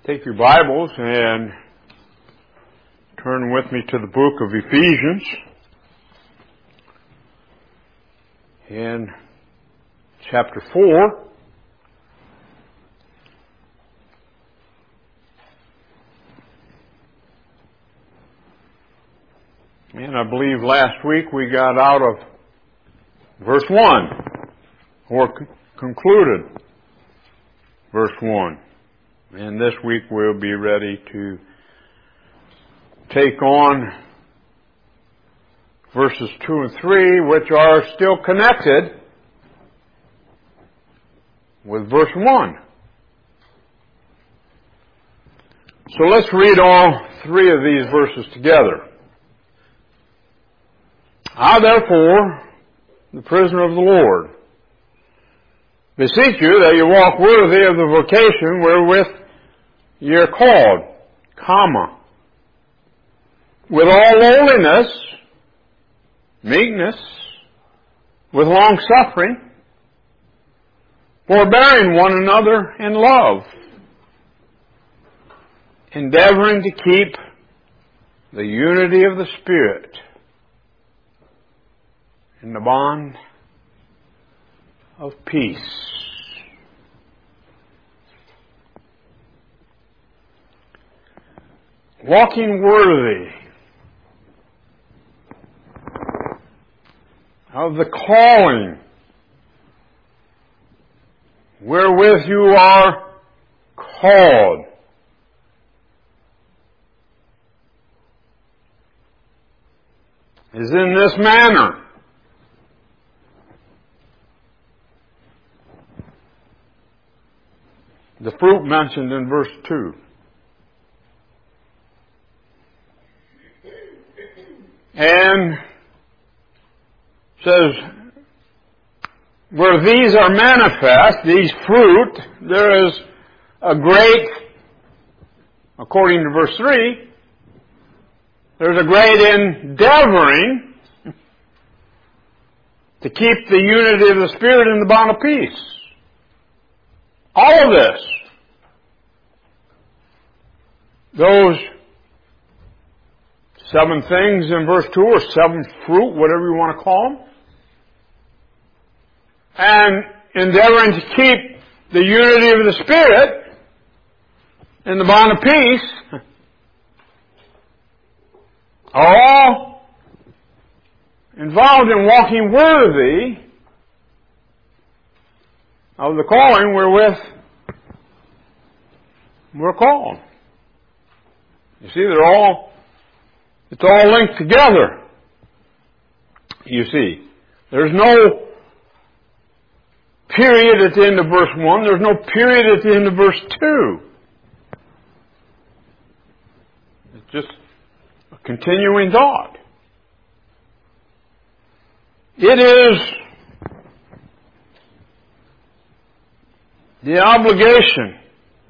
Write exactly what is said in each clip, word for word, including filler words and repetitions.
Take your Bibles and turn with me to the book of Ephesians in chapter four. And I believe last week we got out of verse one, or c- concluded verse one. And this week we'll be ready to take on verses two and three, which are still connected with verse one. So let's read all three of these verses together. I, therefore, the prisoner of the Lord, beseech you that you walk worthy of the vocation wherewith ye are called, comma, with all lowliness, meekness, with long suffering, forbearing one another in love, endeavoring to keep the unity of the Spirit in the bond of peace. Walking worthy of the calling wherewith you are called. Is in this manner. The fruit mentioned in verse two. And says, where these are manifest, these fruit, there is a great, according to verse three, there's a great endeavoring to keep the unity of the Spirit in the bond of peace. All of this, those seven things in verse two, or seven fruit, whatever you want to call them, and endeavoring to keep the unity of the Spirit in the bond of peace, are all involved in walking worthy of the calling wherewith we're called. You see, they're all, it's all linked together. You see, there's no period at the end of verse one, there's no period at the end of verse two. It's just a continuing thought. It is the obligation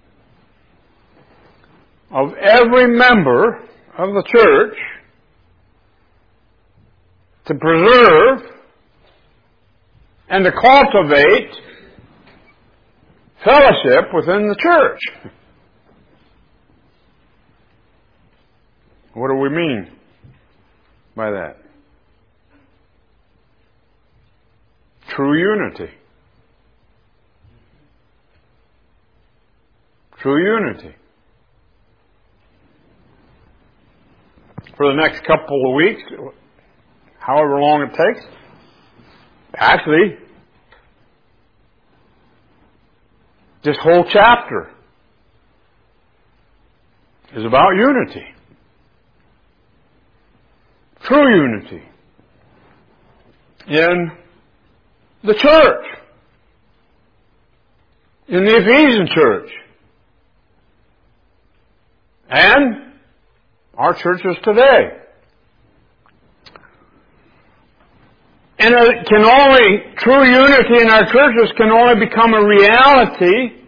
of every member of the church to preserve and to cultivate fellowship within the church. What do we mean by that? True unity. True unity. For the next couple of weeks, however long it takes, actually, this whole chapter is about unity. True unity in the church, in the Ephesian church, and our churches today. And it can only, true unity in our churches can only become a reality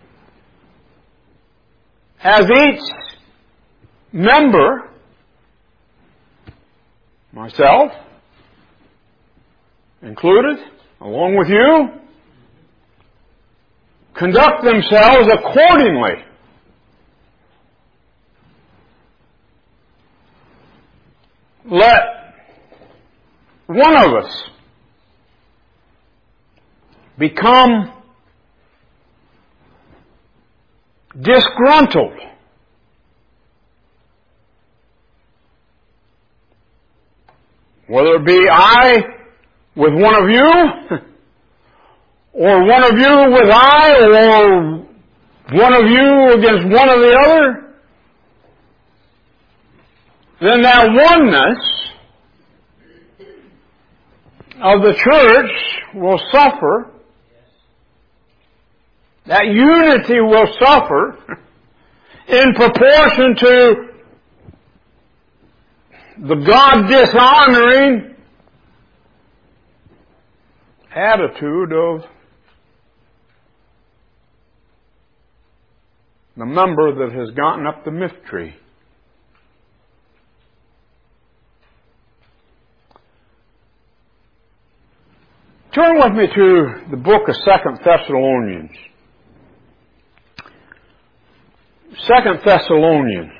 as each member, myself included, along with you, conduct themselves accordingly let one of us become disgruntled. Whether it be I with one of you, or one of you with I, or one of you against one of the other, then that oneness of the church will suffer. That unity will suffer in proportion to the God-dishonoring attitude of the member that has gotten up the mystery. Turn with me to the book of Second Thessalonians. Second Thessalonians.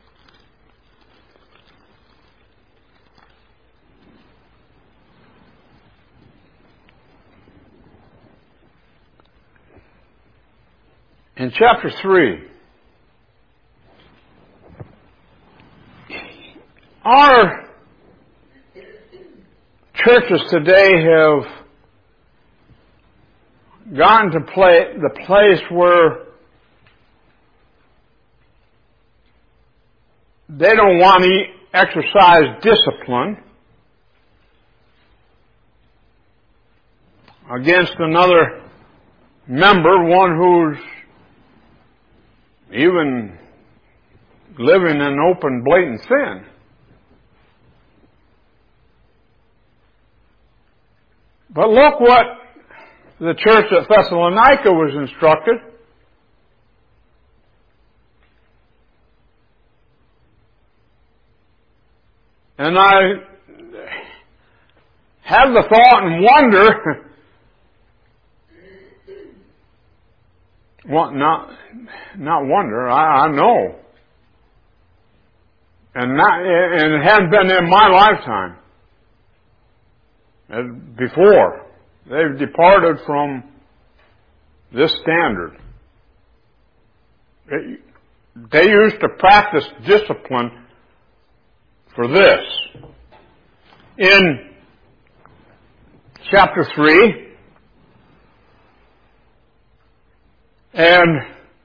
In chapter three, our churches today have gotten to play the place where they don't want to exercise discipline against another member, one who's even living in open, blatant sin. But look what the church at Thessalonica was instructed. And I have the thought and wonder, well, not, not wonder, I, I know. And, not, and it hasn't been in my lifetime. As before. They've departed from this standard. They used to practice discipline for this. In chapter three, and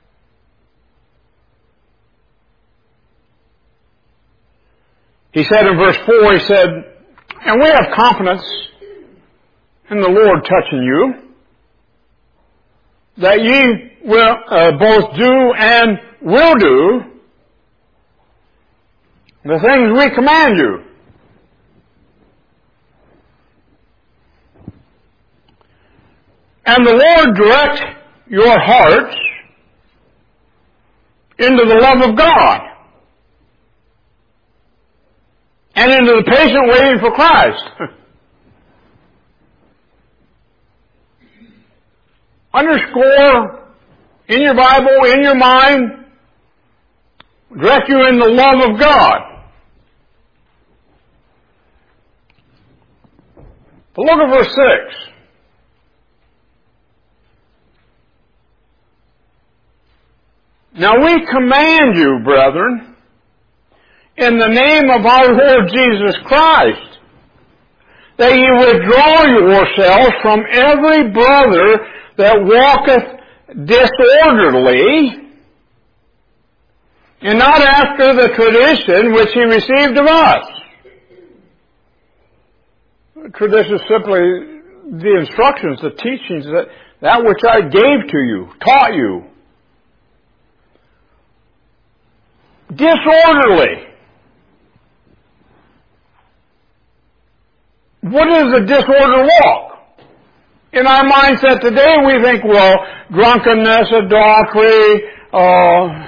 he said in verse four, he said, and we have confidence in the Lord touching you, that ye will uh, both do and will do the things we command you. And the Lord direct your hearts into the love of God and into the patient waiting for Christ. Underscore in your Bible, in your mind, direct you in the love of God. But look at verse six. Now we command you, brethren, in the name of our Lord Jesus Christ, that ye withdraw yourselves from every brother that walketh disorderly, and not after the tradition which he received of us. Tradition is simply the instructions, the teachings, that, that which I gave to you, taught you. Disorderly. What is a disorderly walk? In our mindset today, we think, well, drunkenness, adultery, uh,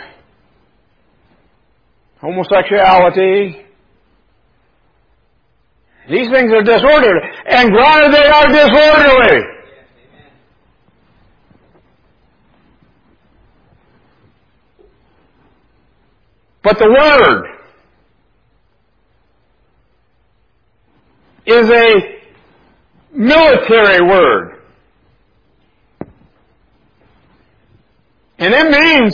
homosexuality. These things are disorderly. And granted, they are disorderly. But the Word is a military word. And it means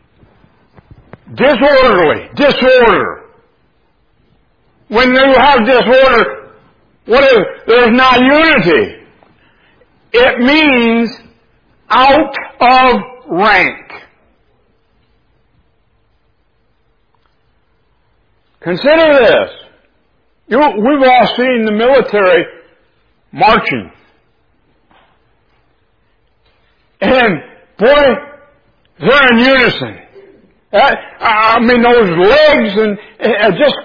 disorderly, disorder. When you have disorder, what is, there's not unity. It means out of rank. Consider this. You know, we've all seen the military marching. And, boy, they're in unison. Uh, I mean, those legs and uh, just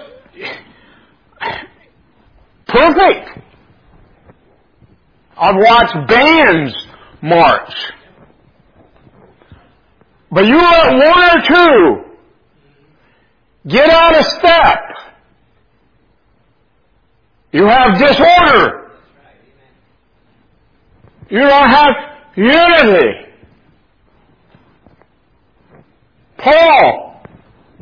perfect. I've watched bands march. But you let one or two get out of step, you have disorder. You don't have unity. Paul,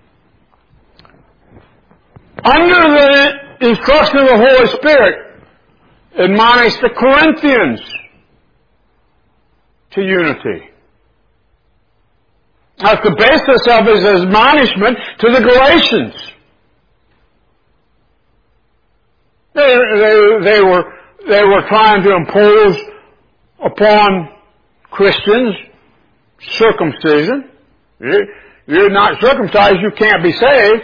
under the instruction of the Holy Spirit, admonished the Corinthians to unity. That's the basis of his admonishment to the Galatians. They, they, they were they were trying to impose upon Christians circumcision. You're not circumcised, you can't be saved.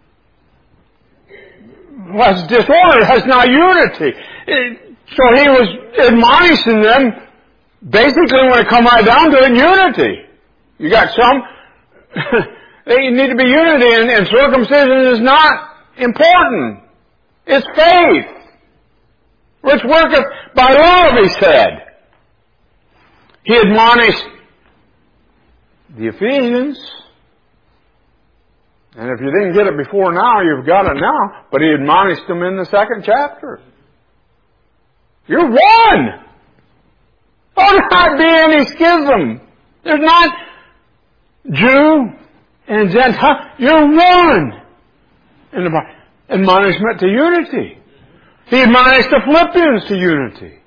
Well, that's disorder, that's not unity. So he was admonishing them, basically when it come right down to it, unity. You got some, they need to be unity, and, and circumcision is not important. It's faith, which worketh by love, he said. He admonished the Ephesians, and if you didn't get it before now, you've got it now, but he admonished them in the second chapter. You're one! Oh, there not be any schism. There's not Jew and Gentile. You're one. And the admonishment to unity. He admonished the Philippians to unity.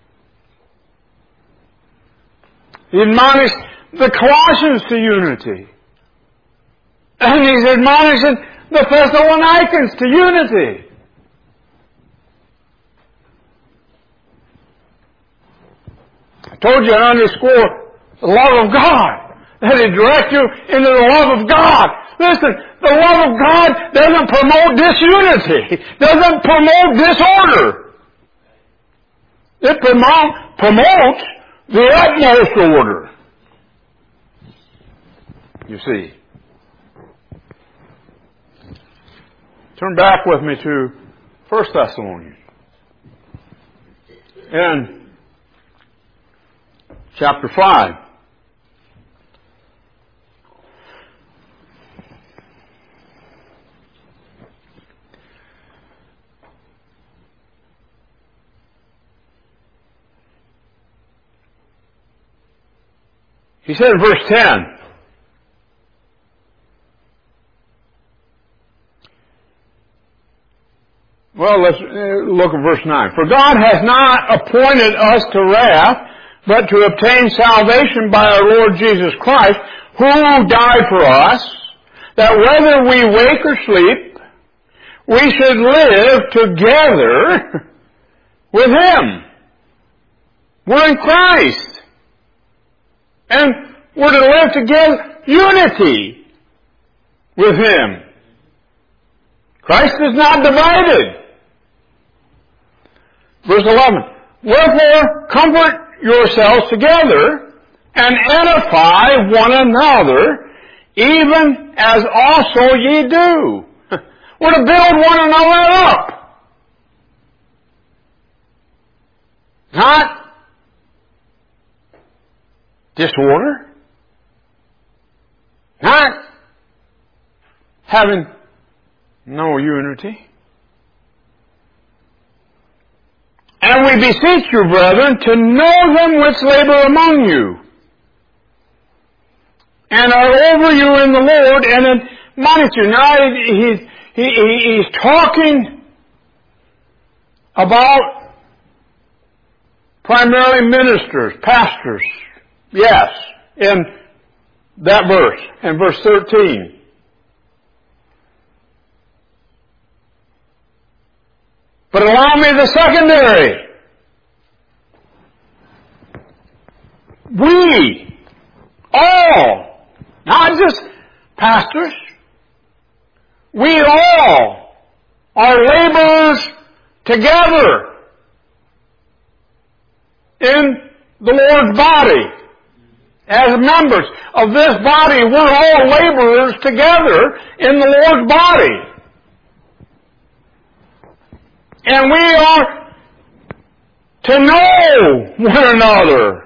He admonished the Colossians to unity. And he's admonishing the Thessalonians to unity. I told you I underscore the love of God. That He direct you into the love of God. Listen, the love of God doesn't promote disunity. Doesn't promote disorder. It promote, promotes the utmost order. You see. Turn back with me to First Thessalonians. In chapter five. He said in verse ten, well, let's look at verse nine. For God has not appointed us to wrath, but to obtain salvation by our Lord Jesus Christ, who died for us, that whether we wake or sleep, we should live together with Him. We're in Christ. And we're to live together, unity with Him. Christ is not divided. Verse eleven, wherefore comfort yourselves together and edify one another, even as also ye do. We're to build one another up. Not disorder. Not having no unity. And we beseech you, brethren, to know them which labor among you, and are over you in the Lord, and admonish you. Now, he's, he, he, he's talking about primarily ministers, pastors. Yes, in that verse, in verse thirteen. But allow me the secondary. We, all, not just pastors, we all are laborers together in the Lord's body. As members of this body, we're all laborers together in the Lord's body. And we are to know one another.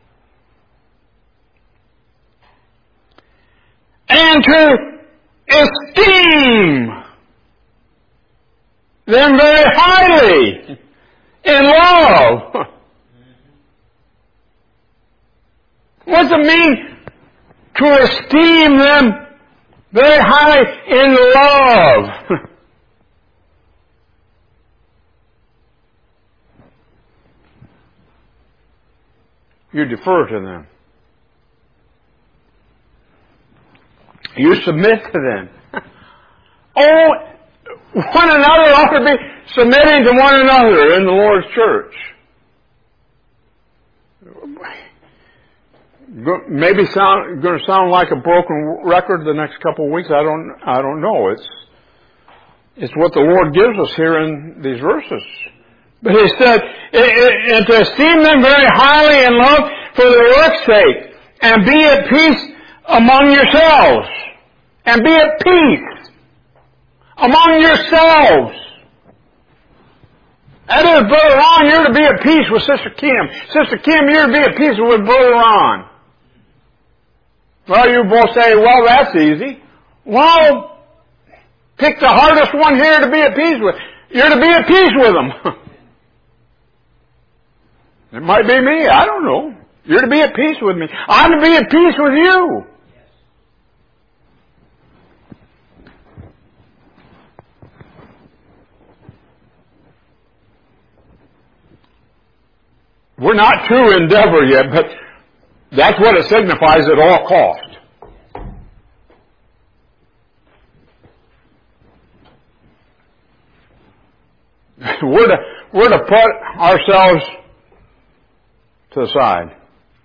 And to esteem them very highly in love. What's it mean to esteem them very highly in love? You defer to them. You submit to them. Oh, one another ought to be submitting to one another in the Lord's church. Maybe sound going to sound like a broken record the next couple of weeks. I don't. I don't know. It's it's what the Lord gives us here in these verses. But He said, and to esteem them very highly in love for their work's sake, and be at peace among yourselves, and be at peace among yourselves. That is, Brother Ron, you're to be at peace with Sister Kim. Sister Kim, you're to be at peace with Brother Ron. Well, you both say, well, that's easy. Well, pick the hardest one here to be at peace with. You're to be at peace with them. It might be me. I don't know. You're to be at peace with me. I'm to be at peace with you. We're not to endeavor yet, but that's what it signifies at all cost. We're to, we're to put ourselves to the side.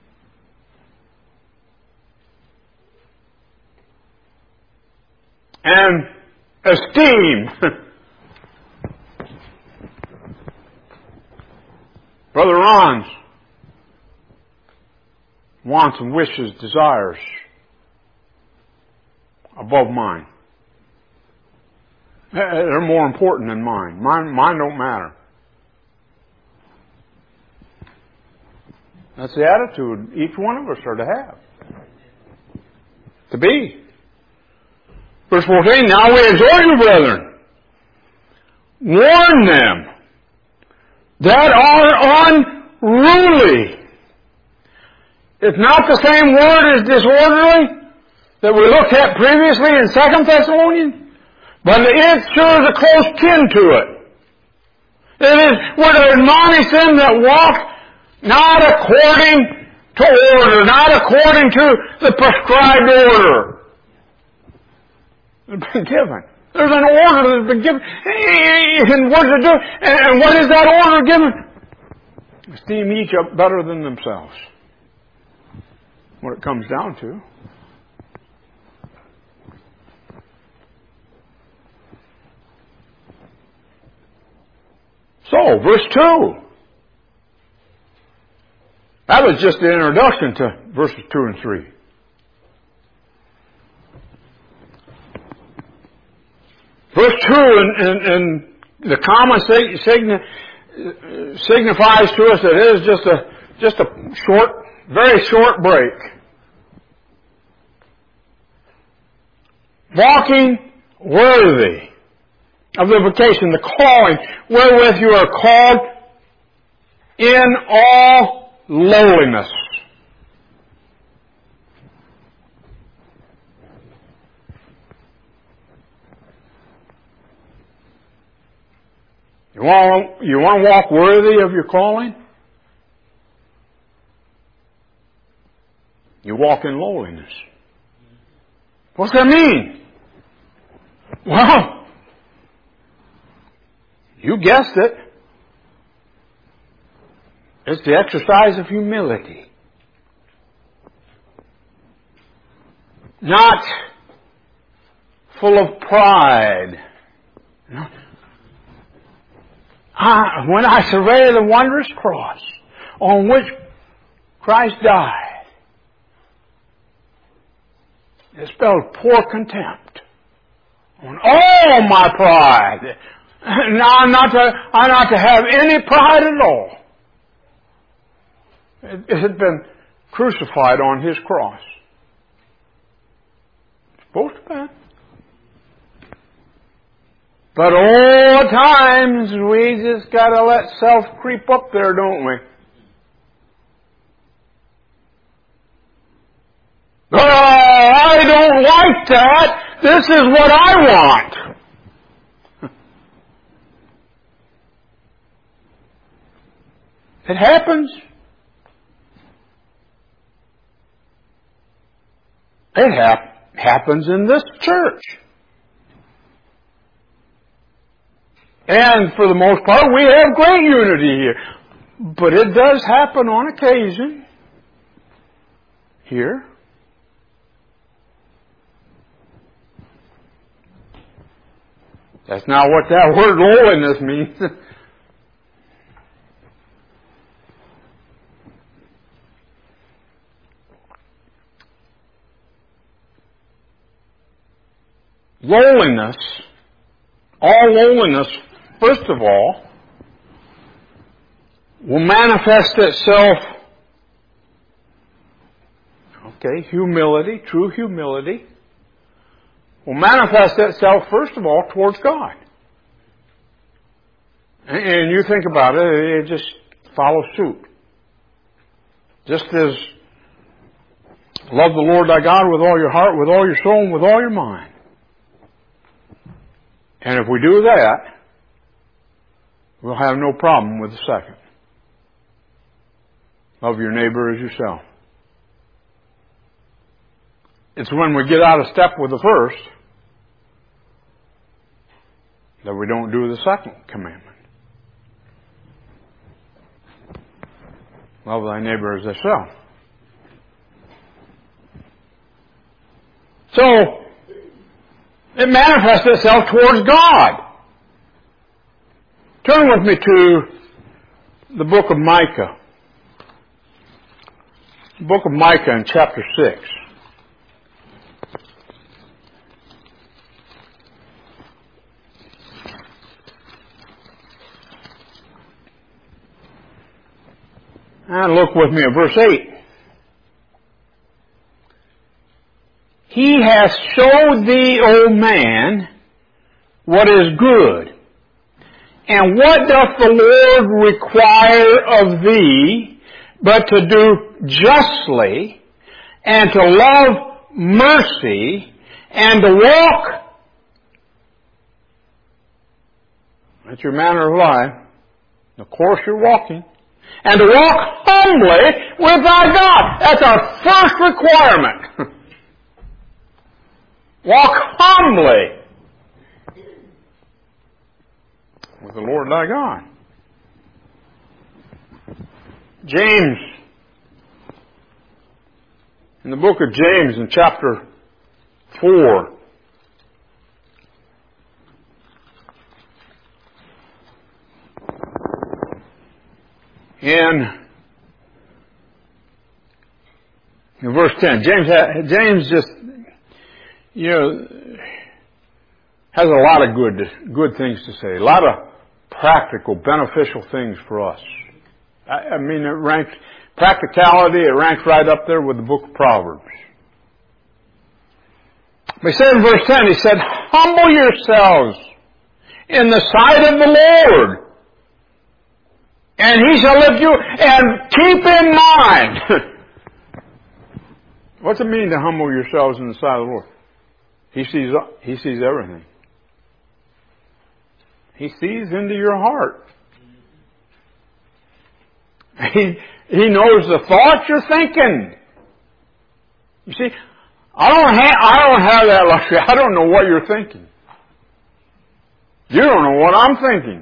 And esteem Brother Ron's wants and wishes, desires above mine. They're more important than mine. Mine, mine don't matter. That's the attitude each one of us are to have. To be. Verse fourteen, now we exhort you, brethren, warn them that are unruly. It's not the same word as disorderly that we looked at previously in Second Thessalonians, but it shows a close kin to it. It is, we're to admonish them that walk not according to order, not according to the prescribed order. It's been given. There's an order that's been given. And what to do? And what is that order given? Esteem each up better than themselves. What it comes down to. So, verse two. That was just the introduction to verses two and three. Verse two, and, and, and the comma signi- signifies to us that it is just a just a short, very short break. Walking worthy of the vocation, the calling wherewith you are called in all lowliness. You want, you want to walk worthy of your calling? You walk in lowliness. What's that mean? Well, you guessed it. It's the exercise of humility. Not full of pride. No. I, when I survey the wondrous cross on which Christ died, it spelled poor contempt on all my pride. Now I'm not to, I'm not to have any pride at all. It, it had been crucified on His cross. It's supposed to be. But all the times we just got to let self creep up there, don't we? Oh, I don't like that. This is what I want. It happens. It hap- happens in this church. And for the most part, we have great unity here. But it does happen on occasion here. That's not what that word lowliness means. Lowliness, all lowliness, first of all, will manifest itself, okay, humility, true humility, will manifest itself, first of all, towards God. And you think about it, it just follows suit. Just as love the Lord thy God with all your heart, with all your soul, and with all your mind. And if we do that, we'll have no problem with the second. Love your neighbor as yourself. It's when we get out of step with the first that we don't do the second commandment. Love thy neighbor as thyself. So, it manifests itself towards God. Turn with me to the book of Micah. The book of Micah in chapter six. And look with me at verse eight. He hath showed thee, O man, what is good. And what doth the Lord require of thee, but to do justly, and to love mercy, and to walk, that's your manner of life, the course you're walking, and to walk humbly with thy God. That's our first requirement. Walk humbly with the Lord thy God. James, in the book of James in chapter four, in, in verse ten, James, James just, you know, has a lot of good, good things to say. A lot of practical, beneficial things for us. I, I mean, it ranks, practicality, it ranks right up there with the book of Proverbs. He said in verse ten, he said, humble yourselves in the sight of the Lord, and He shall lift you, and keep in mind. What's it mean to humble yourselves in the sight of the Lord? He sees, He sees everything. He sees into your heart. He, he knows the thoughts you're thinking. You see, I don't have, I don't have that luxury. I don't know what you're thinking. You don't know what I'm thinking.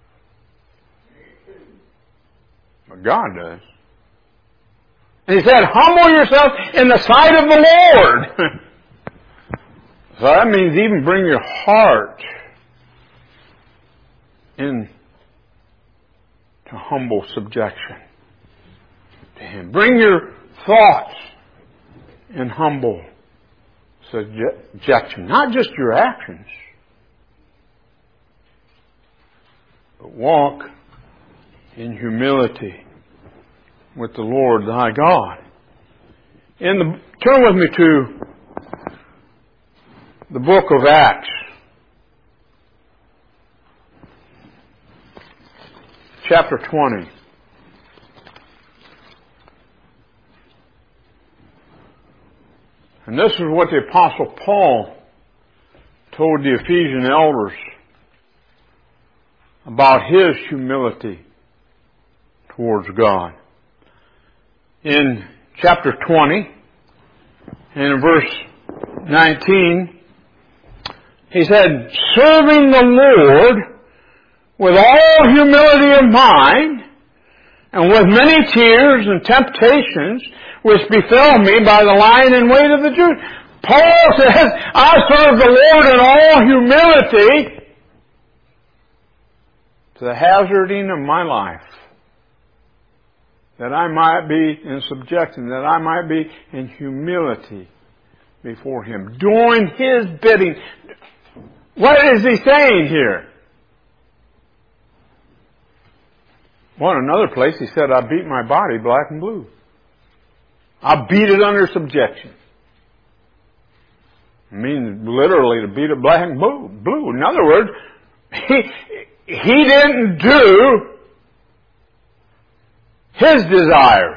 But God does. And He said, humble yourself in the sight of the Lord. So that means even bring your heart in to humble subjection to Him. Bring your thoughts in humble subjection. Not just your actions, but walk in humility with the Lord thy God. In the, turn with me to the book of Acts. Chapter twenty. And this is what the Apostle Paul told the Ephesian elders about his humility towards God. In chapter twenty, and in verse nineteen, he said, serving the Lord with all humility of mind, and with many tears and temptations, which befell me by the lying in wait of the Jews. Paul says, I serve the Lord in all humility to the hazarding of my life, that I might be in subjection, that I might be in humility before Him, doing His bidding. What is he saying here? Well, in another place he said, I beat my body black and blue. I beat it under subjection. It means literally to beat it black and blue. In other words, he, he didn't do his desires.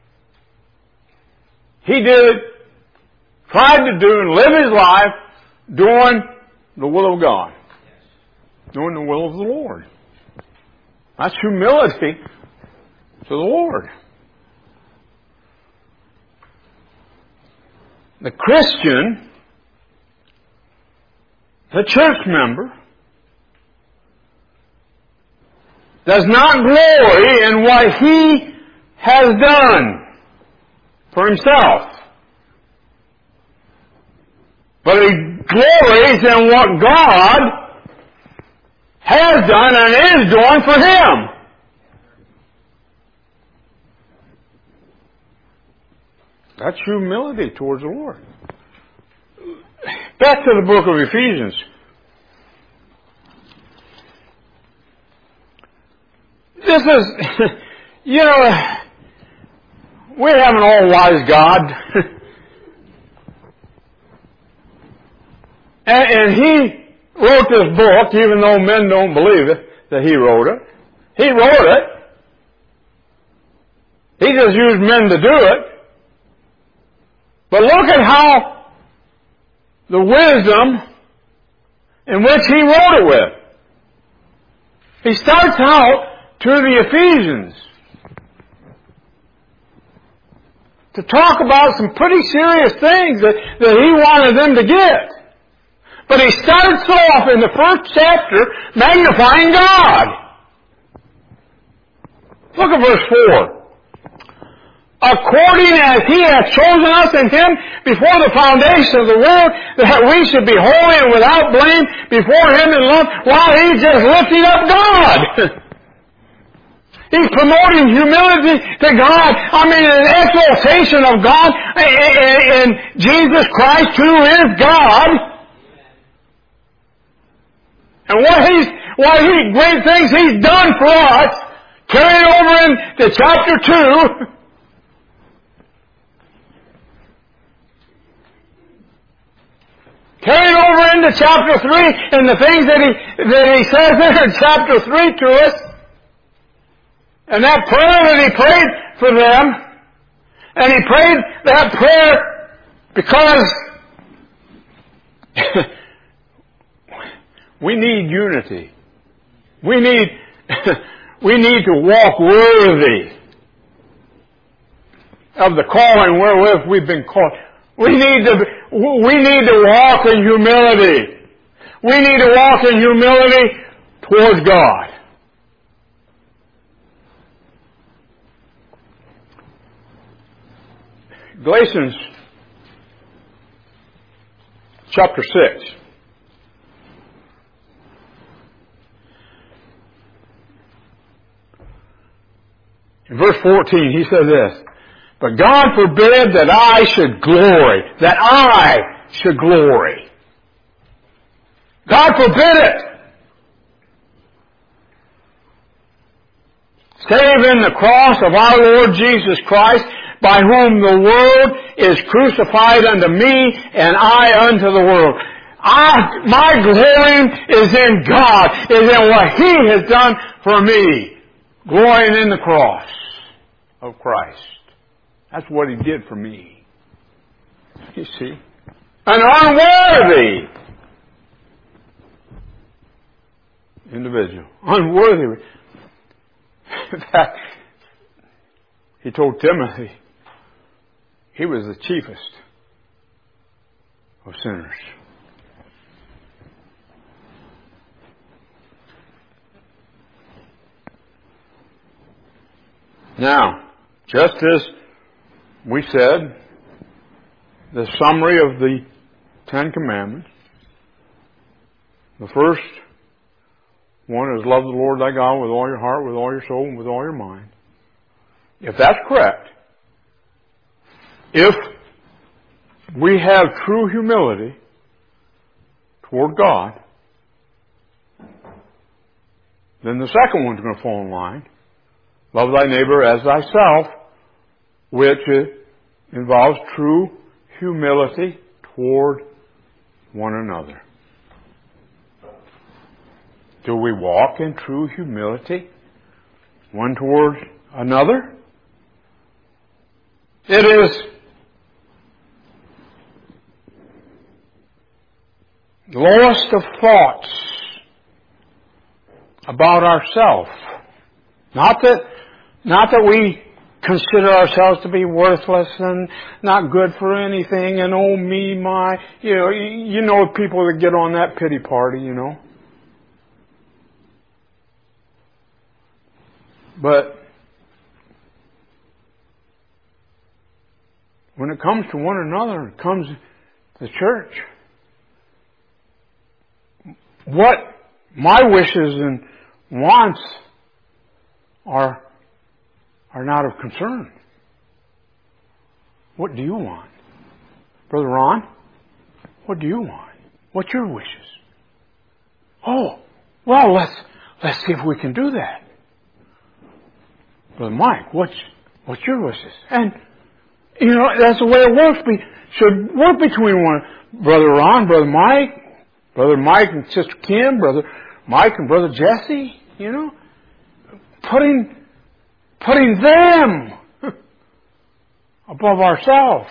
He did, tried to do and live his life doing the will of God. Doing the will of the Lord. That's humility to the Lord. The Christian, the church member, does not glory in what he has done for himself, but he glories in what God has done and is doing for him. That's humility towards the Lord. Back to the book of Ephesians. This is, you know, we have an all-wise God. and, and He wrote this book, even though men don't believe it, that He wrote it. He wrote it. He just used men to do it. But look at how the wisdom in which He wrote it with. He starts out to the Ephesians to talk about some pretty serious things that, that He wanted them to get. But He starts off in the first chapter magnifying God. Look at verse four. According as He hath chosen us in Him before the foundation of the world, that we should be holy and without blame before Him in love, while He's just lifting up God. He's promoting humility to God. I mean, an exaltation of God in Jesus Christ, who is God. And what He's, what He, great things He's done for us, carried over into chapter two. Carried over into chapter three, and the things that he, that he says there in chapter three to us. And that prayer that he prayed for them, and he prayed that prayer because we need unity. We need, we need to walk worthy of the calling wherewith we've been called. We need to, we need to walk in humility. We need to walk in humility towards God. Galatians chapter six. In verse fourteen, he says this, but God forbid that I should glory, that I should glory. God forbid it. Save in the cross of our Lord Jesus Christ, by whom the world is crucified unto me, and I unto the world. I, my glorying is in God, is in what He has done for me. Glorying in the cross of Christ. That's what He did for me. You see? An unworthy individual. Unworthy. In fact, he told Timothy he was the chiefest of sinners. Now, just as we said, the summary of the Ten Commandments, the first one is love the Lord thy God with all your heart, with all your soul, and with all your mind. If that's correct, if we have true humility toward God, then the second one's going to fall in line. Love thy neighbor as thyself, which involves true humility toward one another. Do we walk in true humility one toward another? It is lowest of thoughts about ourselves. Not that, not that we consider ourselves to be worthless and not good for anything and oh me, my, you know, you know people that get on that pity party, you know. But when it comes to one another, it comes to the church, what my wishes and wants are are not of concern. What do you want? Brother Ron, what do you want? What's your wishes? Oh, well, let's let's see if we can do that. Brother Mike, what's what's your wishes? And you know, that's the way it works. Be should work between one Brother Ron, Brother Mike, Brother Mike and Sister Kim, Brother Mike and Brother Jesse, you know. Putting putting them above ourselves.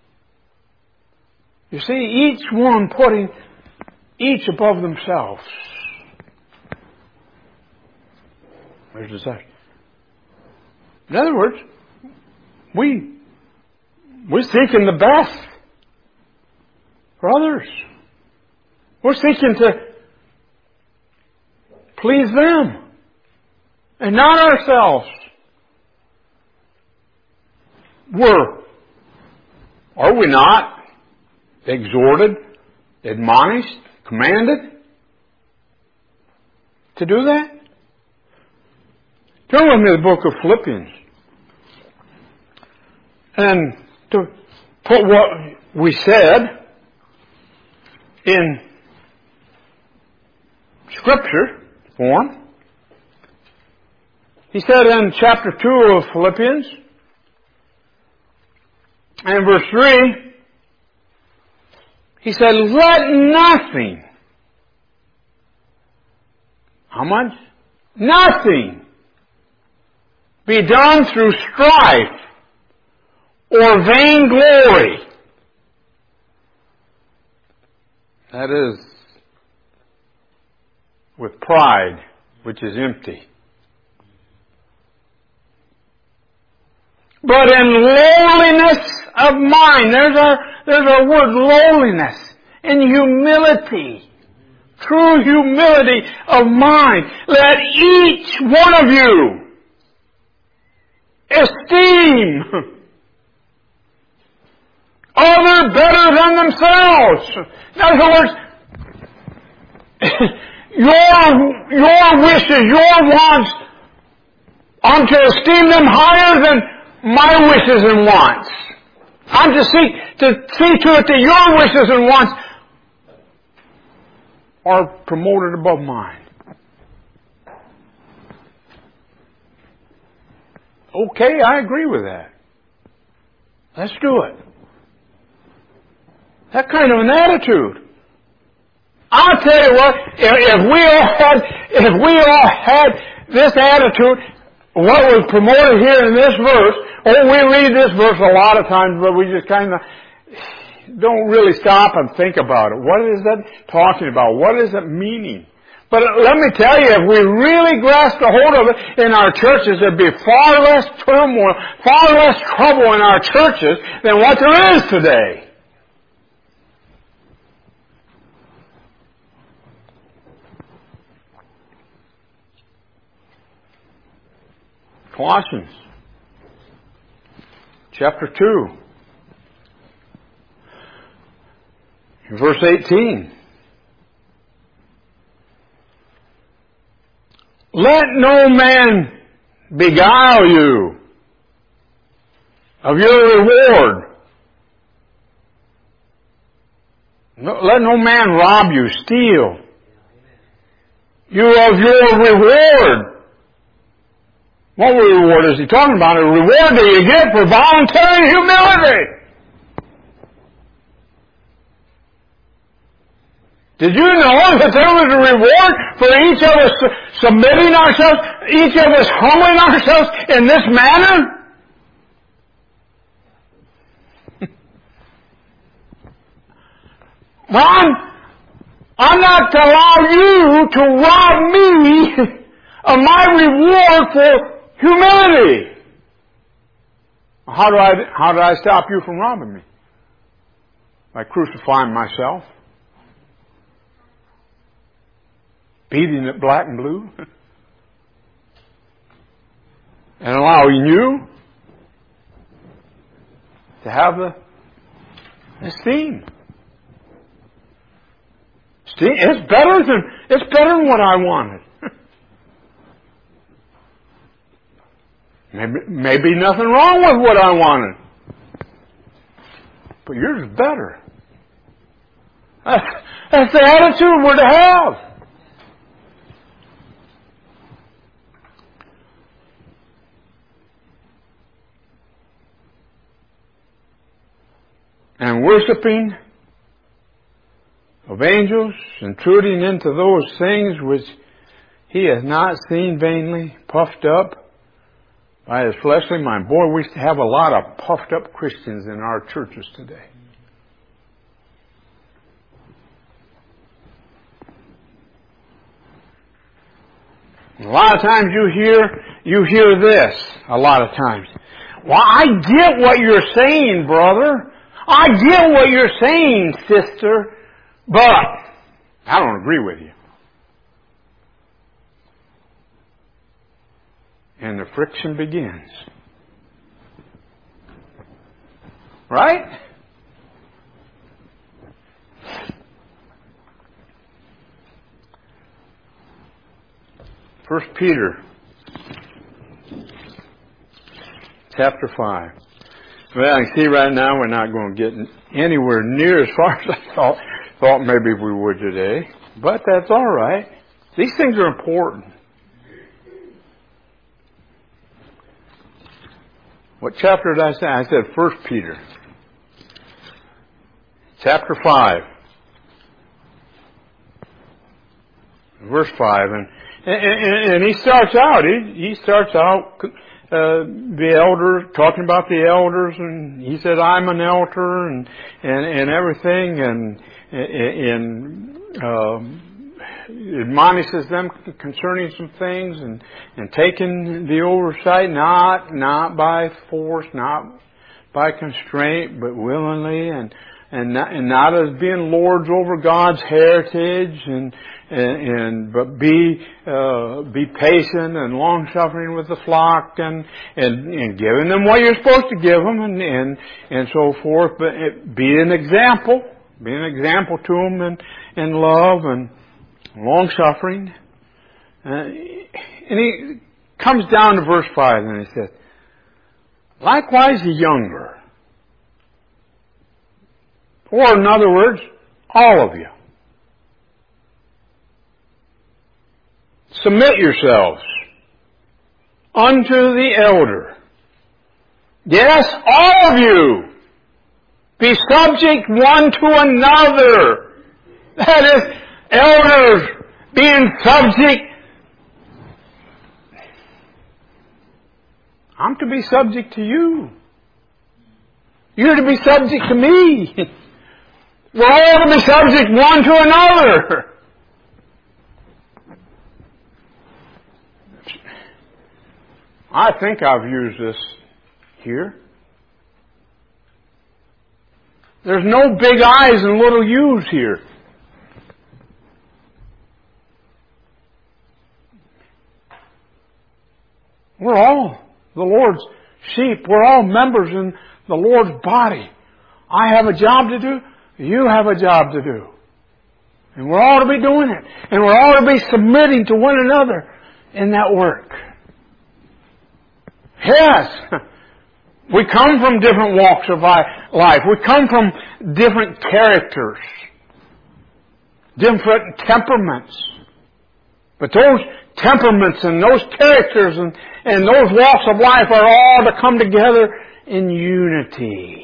You see, each one putting each above themselves. There's the second. In other words, we we're seeking the best for others. We're seeking to please them and not ourselves. We're, are we not exhorted, admonished, commanded to do that? Turn with me to the book of Philippians. And to put what we said in Scripture form. He said in chapter two of Philippians, and verse three, he said, let nothing, how much? Nothing be done through strife or vainglory. That is, with pride, which is empty. But in lowliness of mind. There's our, there's our word, lowliness and humility. True humility of mind. Let each one of you esteem other better than themselves. In other words, your, your wishes, your wants, I'm to esteem them higher than my wishes and wants. I'm to seek to see to it that your wishes and wants are promoted above mine. Okay, I agree with that. Let's do it. That kind of an attitude. I'll tell you what, if, if we all had, if we all had this attitude, what was promoted here in this verse, oh, we read this verse a lot of times, but we just kind of don't really stop and think about it. What is that talking about? What is it meaning? But let me tell you, if we really grasped a hold of it in our churches, there'd be far less turmoil, far less trouble in our churches than what there is today. Colossians chapter two, verse eighteen. Let no man beguile you of your reward. No, let no man rob you, steal you of your reward. What reward is he talking about? A reward that you get for voluntary humility. Did you know that there was a reward for each of us submitting ourselves, each of us humbling ourselves in this manner? Ron, I'm not to allow you to rob me of my reward for humility. How do I, how do I stop you from robbing me? By crucifying myself? Beating it black and blue? And allowing you to have the esteem. Esteem, it's better than, it's better than what I wanted. Maybe, maybe nothing wrong with what I wanted. But yours is better. That's, that's the attitude we're to have. And worshiping of angels, intruding into those things which he has not seen vainly, puffed up by his fleshly mind. Boy, we have a lot of puffed up Christians in our churches today. A lot of times you hear, you hear this, a lot of times. Well, I get what you're saying, brother. I get what you're saying, sister, but I don't agree with you. And the friction begins. Right? First Peter chapter five. Well, I see right now we're not going to get anywhere near as far as I thought, thought maybe we would today. But that's all right. These things are important. What chapter did I say? I said First Peter. Chapter five. Verse five. And, and, and he starts out, he, he starts out... Uh, the elder, talking about the elders, and he said, I'm an elder, and and, and everything, and and um, admonishes them concerning some things, and and taking the oversight, not not by force, not by constraint, but willingly, and and not, and not as being lords over God's heritage, and and, and but be uh, be patient and long suffering with the flock, and, and and giving them what you're supposed to give them, and and and so forth. But it, be an example, be an example to them, in in love and long suffering. Uh, and he comes down to verse five, and he says, likewise the younger. Or in other words, all of you. Submit yourselves unto the elder. Yes, all of you. Be subject one to another. That is, elders being subject. I'm to be subject to you. You're to be subject to me. We're all to be subject one to another. I think I've used this here. There's no big I's and little U's here. We're all the Lord's sheep. We're all members in the Lord's body. I have a job to do. You have a job to do. And we're all to be doing it. And we're all to be submitting to one another in that work. Yes, we come from different walks of life. We come from different characters, different temperaments. But those temperaments and those characters and, and those walks of life are all to come together in unity.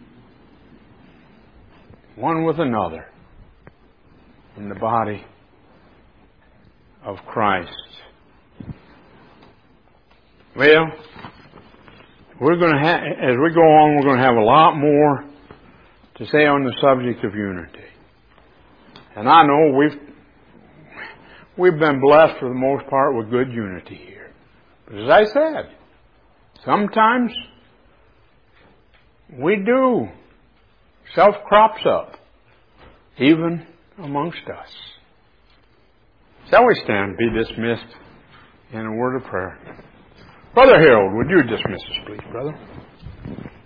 One with another in the body of Christ. Well, we're going to have, as we go on, we're going to have a lot more to say on the subject of unity. And I know we've we've been blessed for the most part with good unity here. But as I said, sometimes we do. Self crops up, even amongst us. Shall we stand, be dismissed in a word of prayer? Brother Harold, would you dismiss us, please, brother?